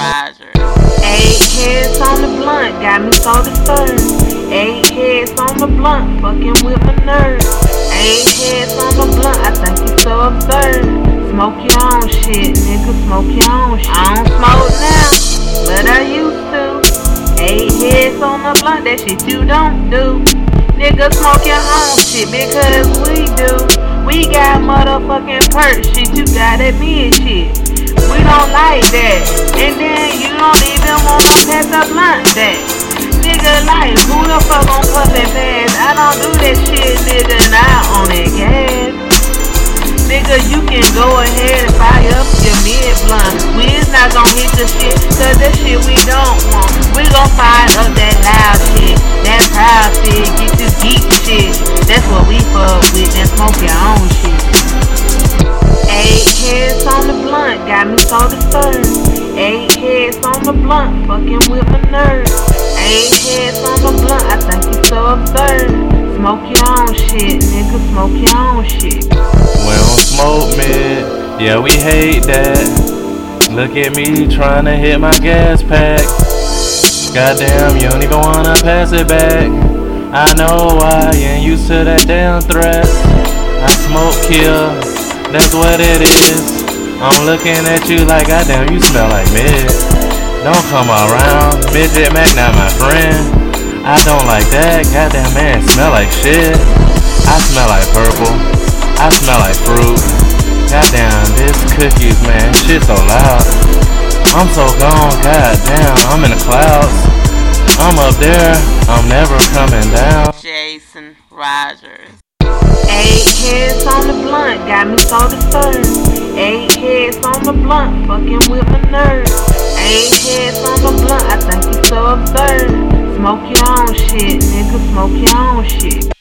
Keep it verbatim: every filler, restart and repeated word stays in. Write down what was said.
Rogers. Eight heads on the blunt, got me so disturbed. Eight heads on the blunt, fucking with my nerves. Eight heads on the blunt, I think you so absurd. Smoke your own shit, nigga, smoke your own shit. I don't smoke now, but I used to. Eight heads on the blunt, that shit you don't do. Nigga, smoke your own shit, because we do. We got motherfucking perks, shit, you got that mid shit. We don't like that, and then you don't even wanna pass the blunt back. Nigga, like, who the fuck gon' puff that pass? I don't do that shit, nigga, not on that gas. Nigga, you can go ahead and fire up your mid blunt. We is not gon' hit the shit, cause that shit we don't want. We gon' fire up that loud shit, that proud shit, get you geek shit. That's what we fuck with, and smoke your own shit. Eight heads on the blunt, got me so disturbed. Eight heads on the blunt, fucking with my nerves. Eight heads on the blunt, I think you so absurd. Smoke your own shit, nigga, smoke your own shit. We don't smoke mid, yeah we hate that. Look at me trying to hit my gas pack. Goddamn, you don't even wanna pass it back. I know why, you ain't used to that damn threat. I smoke kill, that's what it is. I'm looking at you like, goddamn, you smell like mid. Don't come around, Midget Mac not my friend. I don't like that, goddamn man, smell like shit. I smell like purple, I smell like fruit. Goddamn, this cookies, man, shit so loud. I'm so gone, goddamn, I'm in the clouds. I'm up there, I'm never coming down. Jason Rogers. Eight heads on the blunt, got me so disturbed. Eight heads on the blunt, fucking with my nerves. Eight heads on the blunt, I think you so absurd. Smoke your own shit, nigga, smoke your own shit.